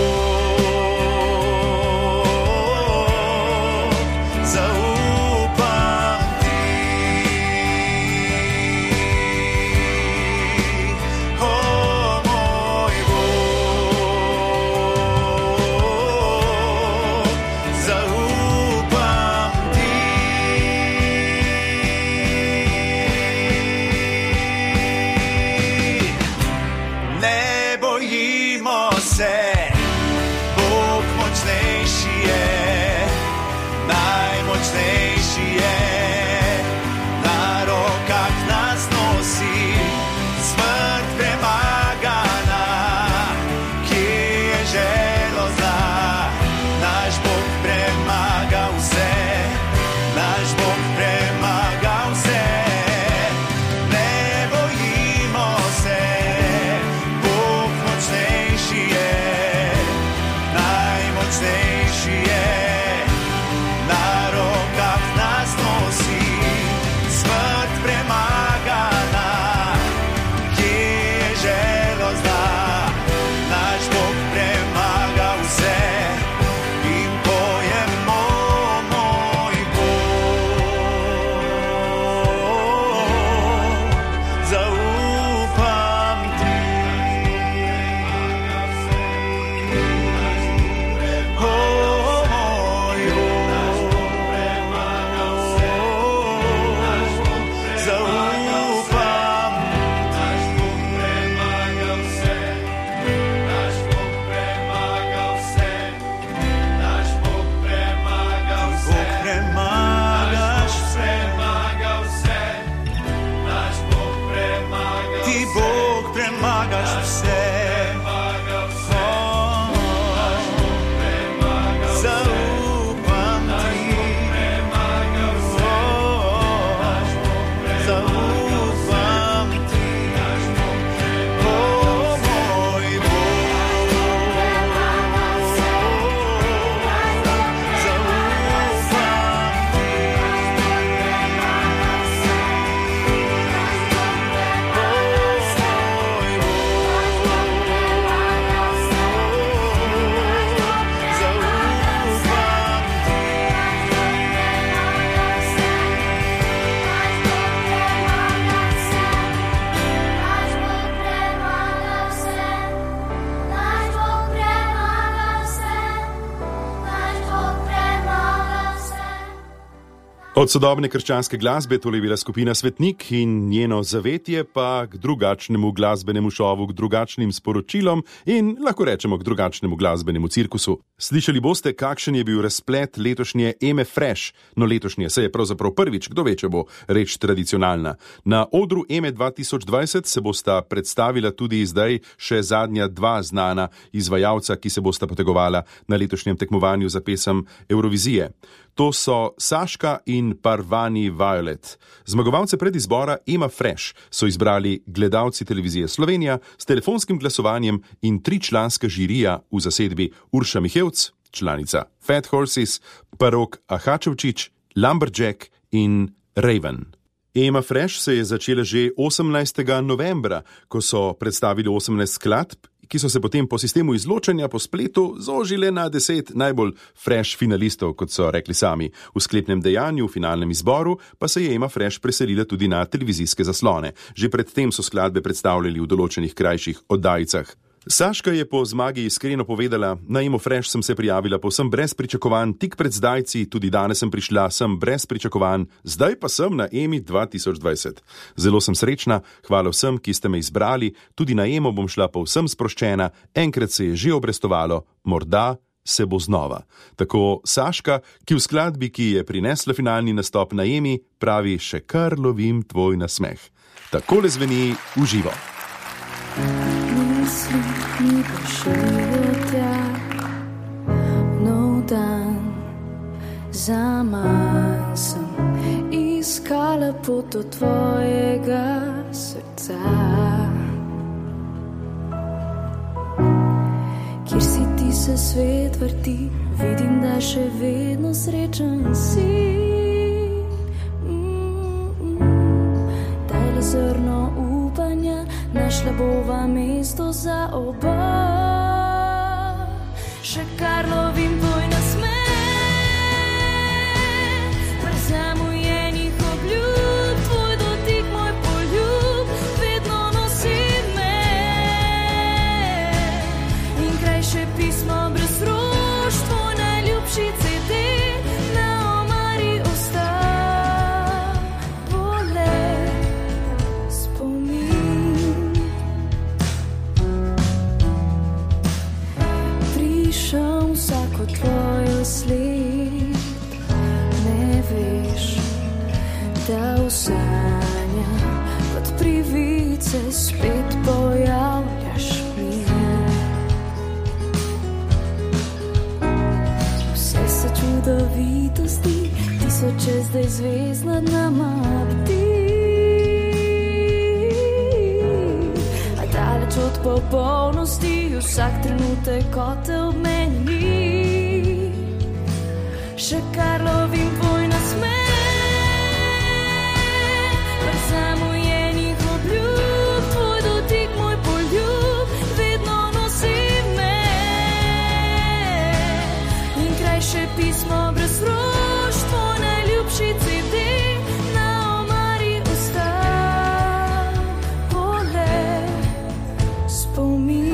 Bog, zaupam ti. Moj Bog, zaupam ti. Ne bojimo se, Bog močnejši je, najmočnejši je, na rokah nas nosi, smrt premagana, kje je žaloza, naš Bog premaga vse, naš Bog premaga vse. Ne bojimo se, Bog močnejši je, najmočnejši je, na rokah nas nosi, smrt premagana, kje je žaloza, naš Bog premaga vse. In pojemo, moj Bog, zaupam ti. Moj Od sodobne krščanske glasbe tole je bila skupina Svetnik in njeno zavetje pa k drugačnemu glasbenemu šovu, k drugačnim sporočilom in lahko rečemo k drugačnemu glasbenemu cirkusu. Slišali boste, kakšen je bil razplet letošnje Eme Fresh, no letošnje se je pravzaprav prvič, kdo ve, če bo reč tradicionalna. Na odru Eme 2020 se bosta predstavila tudi zdaj še zadnja dva znana izvajalca, ki se bosta potegovala na letošnjem tekmovanju za pesem Eurovizije. To so Saška in Parvani Violet. Zmagovalce predizbora Ema Fresh so izbrali gledalci televizije Slovenija s telefonskim glasovanjem in 3-članska žirija v zasedbi Urša Mihevc, članica Fat Horses, Parok Ahačevčič, Lumberjack in Raven. Ema Fresh se je začela že 18. novembra, ko so predstavili 18 skladb, ki so se potem po sistemu izločanja po spletu zožile na 10 najbolj fresh finalistov, kot so rekli sami. V sklepnem dejanju, v finalnem izboru, pa se je Ema Fresh preselila tudi na televizijske zaslone. Že predtem so skladbe predstavljali v določenih krajših oddajicah. Saška je po zmagi iskreno povedala: na Emo Fresh sem se prijavila povsem brez pričakovanj, tik pred zdajci, tudi danes sem prišla sem brez pričakovanj, zdaj pa sem na Emi 2020. Zelo sem srečna, hvala vsem, ki ste me izbrali, tudi na Emo bom šla povsem sproščena, enkrat se je že obrestovalo, morda se bo znova. Tako Saška, ki v skladbi, ki je prinesla finalni nastop na Emi, pravi: še kar lovim tvoj nasmeh. Takole zveni v živo. Misli mi pošiljajo tja, nov dan, zaman sem iskala pot do tvojega srca. Kjer si ti se svet vrti, vidim, da še vedno srečen si. Dajle zrno upanja, našla bova mesto za oba. Še kar lovim tvoj nasmeh, prezamujenih obljub, tvoj dotik, moj poljub, vedno nosi me. In krajše pismo brez rož, tvoj najljubši CD, na omari osta. Vsako tvojo sled, ne veš, da v sanja kot privice spet pojavljaš mi. Vse so čudovitosti, tisoče zdaj zvezd nad nama bdi. A daleč od popolnosti, vsak trenutek kot te obmeni. Še kar lovim tvoj nasmeh, prezamujenih obljub, tvoj dotik, moj poljub, vedno nosi me. In krajše pismo brez rož, tvoj najljubši CD, na omari osta. Poleg spomin.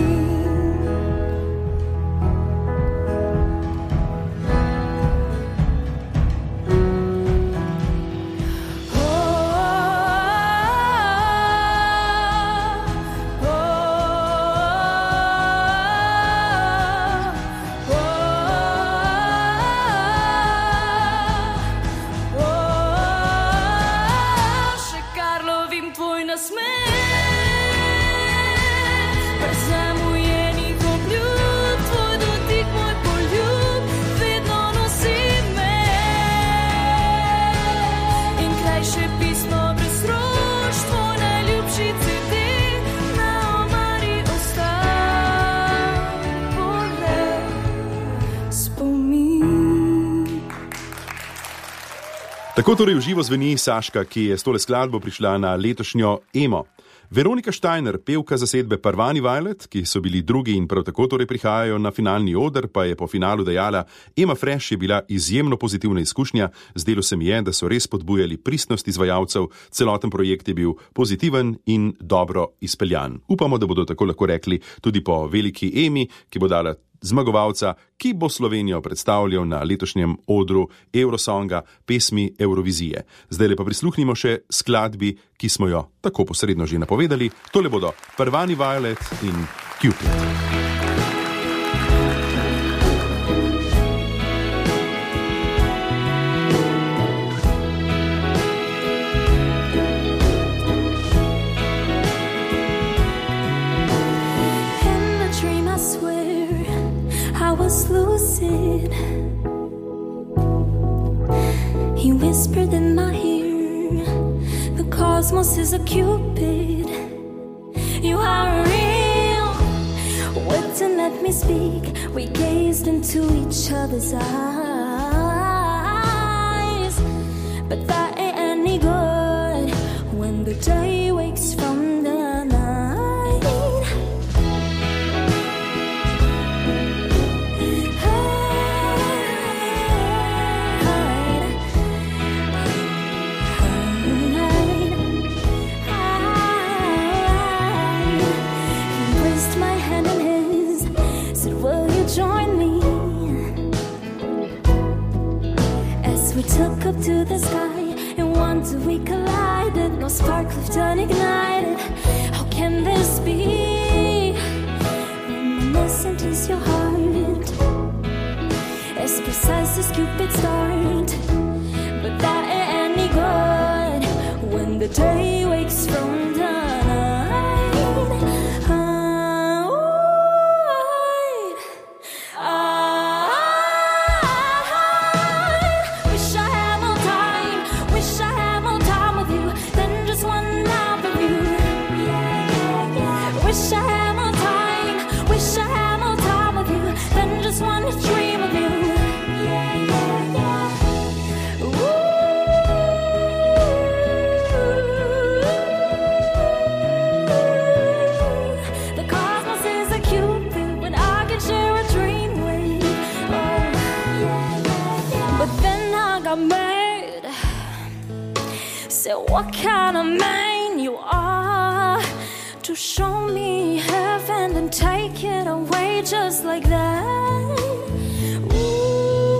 Tako torej v živo zveni Saška, ki je s tole skladbo prišla na letošnjo Emo. Veronika Steiner, pevka zasedbe Parvani Violet, ki so bili drugi in prav tako torej prihajajo na finalni oder, pa je po finalu dejala: Ema Fresh je bila izjemno pozitivna izkušnja, zdelo se mi je, da so res podbujali pristnost izvajalcev, celoten projekt je bil pozitiven in dobro izpeljan. Upamo, da bodo tako lahko rekli tudi po veliki Emi, ki bo dala zmagovalca, ki bo Slovenijo predstavljal na letošnjem odru Eurosonga pesmi Eurovizije. Zdaj pa prisluhnimo še skladbi, ki smo jo tako posredno že napovedali. Tole bodo Prvani Violet in Cupid. Lucid. He whispered in my ear, the cosmos is a cupid. You are real. Wouldn't let me speak. We gazed into each other's eyes, but that ain't any good when the day wakes from the night. We took up to the sky and once we collided. No spark left unignited. How can this be? Reminiscent is your heart, as precise as Cupid's dart, but that ain't any good when the day wakes from the night. What kind of man you are to show me heaven and take it away just like that? Ooh.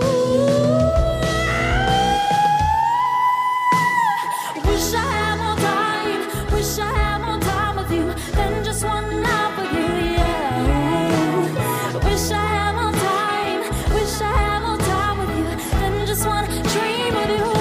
Wish I had more time. Wish I had more time with you than just one night with you. Yeah. Wish I had more time. Wish I had more time with you than just one dream with you.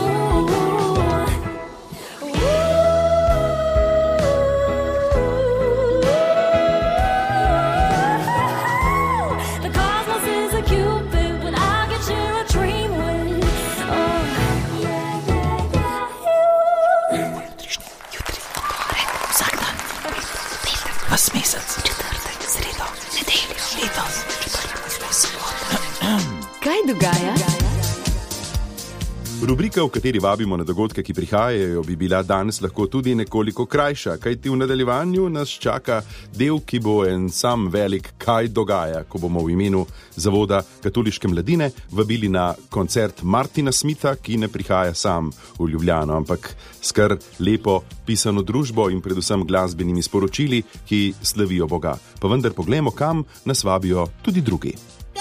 Kaj dogaja? Rubrika, v kateri vabimo na dogodke, ki prihajajo, bi bila danes lahko tudi nekoliko krajša, kajti v nadaljevanju nas čaka del, ki bo en sam velik kaj dogaja, ko bomo v imenu Zavoda katoliške mladine vabili na koncert Martina Smitha, ki ne prihaja sam v Ljubljano, ampak s kar lepo pisano družbo in predvsem glasbenimi sporočili, ki slavijo Boga. Pa vendar poglejmo, kam nas vabijo tudi drugi.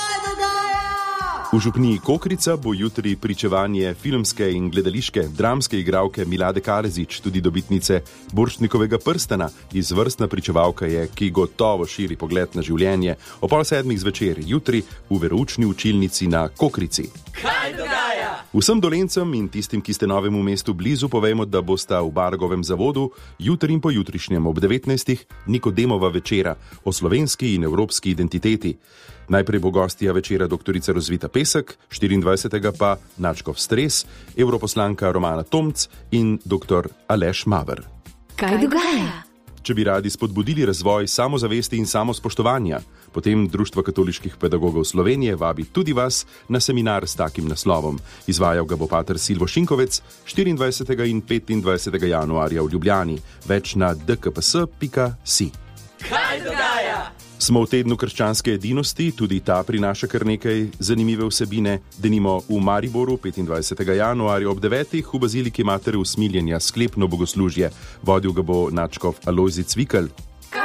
V župniji Kokrica bo jutri pričevanje filmske in gledališke dramske igralke Milade Karezič, tudi dobitnice Borštnikovega prstana. Izvrstna pričevalka je, ki gotovo širi pogled na življenje. O 6:30 zvečer jutri v veroučni učilnici na Kokrici. Kaj dogaja? Vsem Dolencem in tistim, ki ste Novemu mestu blizu, povejmo, da bosta v Bargovem zavodu jutri in pojutrišnjem ob 19. Nikodemova večera o slovenski in evropski identiteti. Najprej bo gostja večera doktorica Rozvita Pesek, 24. pa Načkov Stres, evroposlanka Romana Tomc in dr. Aleš Maver. Kaj dogaja? Če bi radi spodbudili razvoj samozavesti in samospoštovanja, potem Društvo katoliških pedagogov Slovenije vabi tudi vas na seminar s takim naslovom. Izvajal ga bo pater Silvo Šinkovec 24. in 25. januarja v Ljubljani. Več na dkps.si. Kaj dogaja? Smo v tednu krščanske edinosti, tudi ta prinaša kar nekaj zanimive vsebine. Denimo v Mariboru 25. januarja ob 9. v baziliki Matere Usmiljenja sklepno bogoslužje. Vodil ga bo nadškof Alojzij Cvikl. Kaj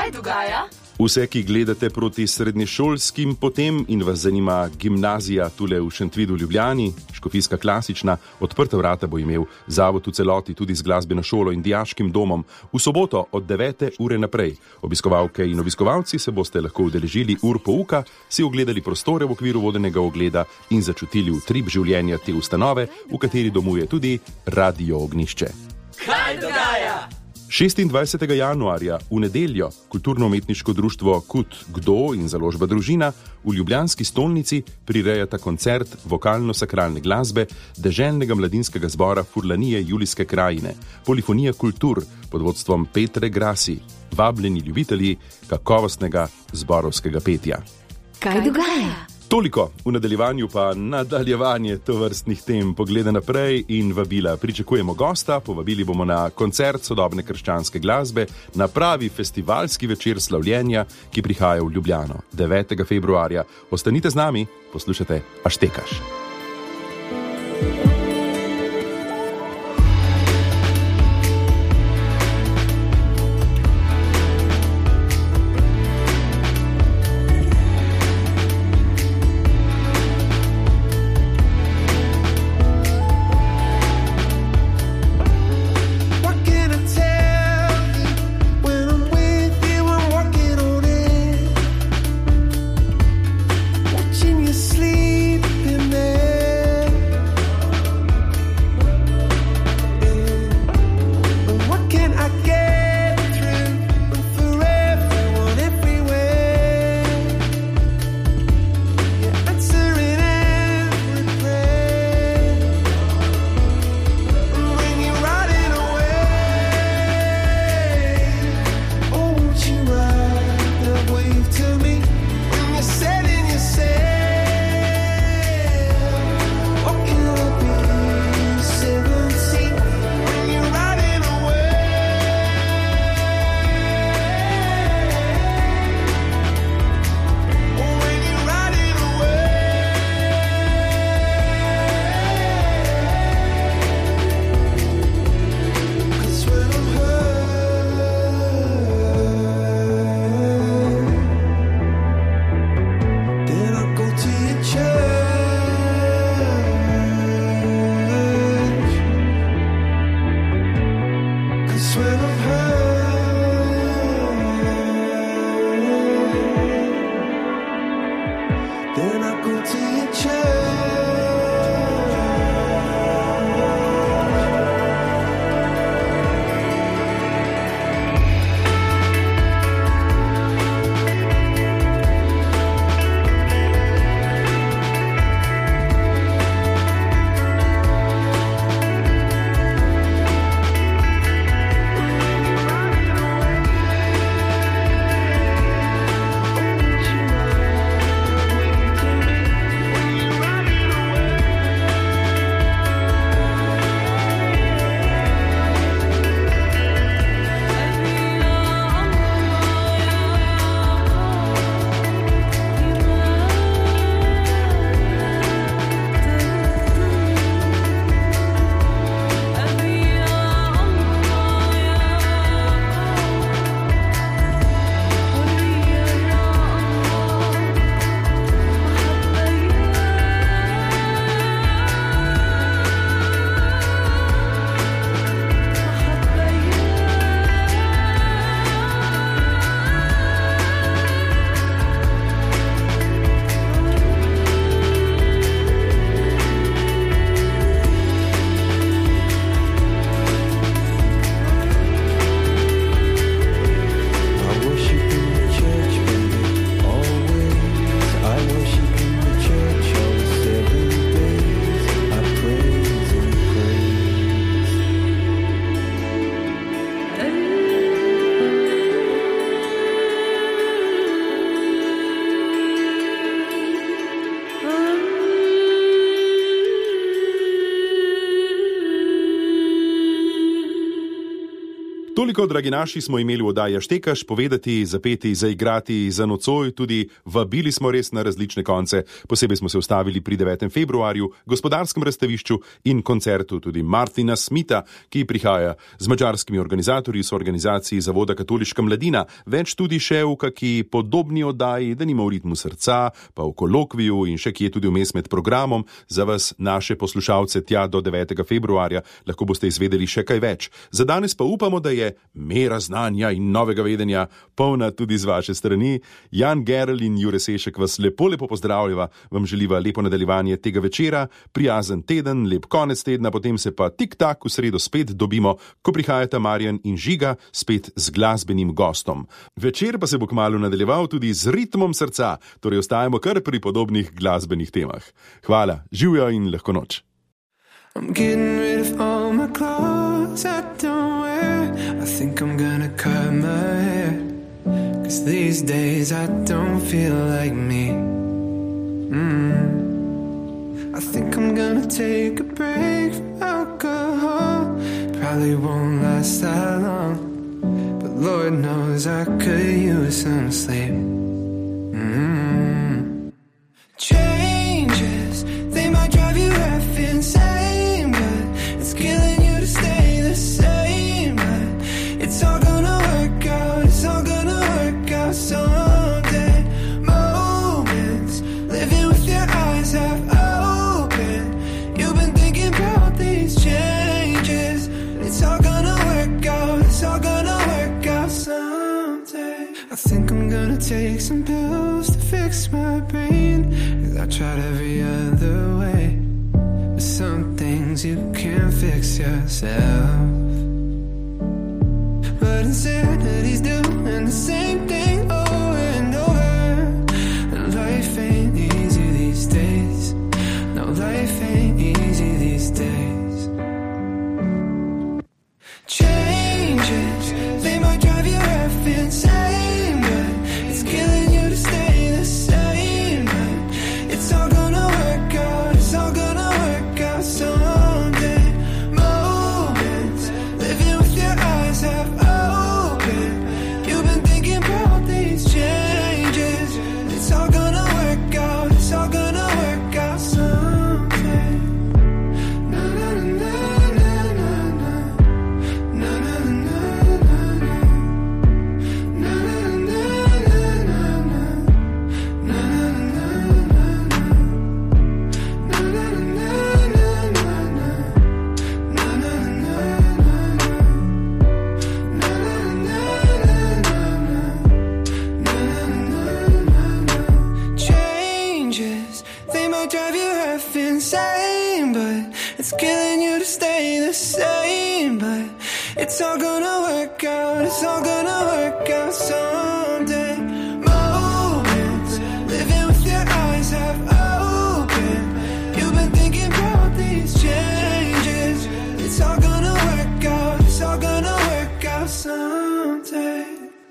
Kaj dogaja? Vse, ki gledate proti srednješolskim potem in vas zanima gimnazija tule v Šentvidu v Ljubljani, Škofijska klasična, odprta vrata bo imel zavod v celoti tudi z glasbeno šolo in dijaškim domom v soboto od 9. ure naprej. Obiskovalke in obiskovalci se boste lahko udeležili ur pouka, si ogledali prostore v okviru vodenega ogleda in začutili utrip življenja te ustanove, v kateri domuje tudi Radio Ognjišče. Kaj dogaja? 26. januarja v nedeljo kulturno-umetniško društvo KUT Kdo in založba Družina v ljubljanski stolnici prirejata koncert vokalno-sakralne glasbe deželnega mladinskega zbora Furlanije Julijske krajine, Polifonija kultur pod vodstvom Petre Grasi, vabljeni ljubitelji kakovostnega zborovskega petja. Kaj dogaja? Toliko, v nadaljevanju pa nadaljevanje tovrstnih tem, pogleda naprej in vabila. Pričakujemo gosta, povabili bomo na koncert sodobne krščanske glasbe, na pravi festivalski večer slavljenja, ki prihaja v Ljubljano 9. februarja. Ostanite z nami, poslušajte A štekaš. Watching you sleep in there. Toliko, dragi naši, smo imeli v oddaji Štekaš, povedati, zapeti, zaigrati, za nocoj, tudi vabili smo res na različne konce. Posebej smo se ustavili pri 9. februarju, gospodarskem razstavišču in koncertu tudi Martina Smitha, ki prihaja z madžarskimi organizatorji so organizaciji Zavoda Katoliška mladina. Več tudi še v kaki podobni oddaji, da nima v ritmu srca, pa v kolokviju in še kje tudi vmes med programom. Za vas, naše poslušalce, tja do 9. februarja lahko boste izvedeli še kaj več. Za danes pa upamo, da je mera znanja in novega vedenja polna tudi z vaše strani. Jan Gerl in Jure Sešek vas lepo pozdravljava, vam želiva lepo nadaljevanje tega večera, prijazen teden, lep konec tedna, potem se pa tik-tak v sredo spet dobimo, ko prihajata Marjan in Žiga spet z glasbenim gostom. Večer pa se bo kmalu nadaljeval tudi z ritmom srca, torej ostajamo kar pri podobnih glasbenih temah. Hvala, živjo in lahko noč. I'm getting rid of all my clothes I don't wear. I think I'm gonna cut my hair, 'cause these days I don't feel like me. I think I'm gonna take a break from alcohol. Probably won't last that long, but Lord knows I could use some sleep. Changes, they might drive you half insane, but it's killing you to stay the same. But it's all gonna work out, it's all gonna work out someday. Moments, living with your eyes half open. You've been thinking about these changes. It's all gonna work out, it's all gonna work out someday. I think I'm gonna take some pills to fix my brain, 'cause I tried every other way. But some things you can't fix yourself. But insanity's doing the same thing over and over. And life ain't easy these days. No, life ain't easy these days. Changes, they might drive you half insane, but it's killing you to stay the same. But it's all gonna work out, it's all gonna work out someday. Moments, living with your eyes half open. You've been thinking about these changes. It's all gonna work out, it's all gonna work out someday. Na na na na na na. Na na na na na. Na na na na na. Na na na na na. Na na na na na na. Na na na na na. Na na na na na. Changes, they might drive you half insane, but it's killing you to stay the same. But it's all gonna work out, it's all gonna work out someday. Moments, living with your eyes half open. You've been thinking about these changes. It's all gonna work out, it's all gonna work out someday.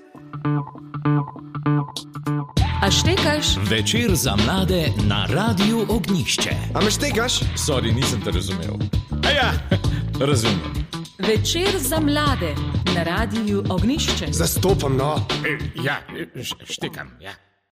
A štekaš? Večer za mlade na Radiu Ognjišče. A me štekaš? Sorry, nisem te razumel. Ja, razumem. Večer za mlade na Radiu Ognjišče. Zastopam, no. Ja, štekam, ja.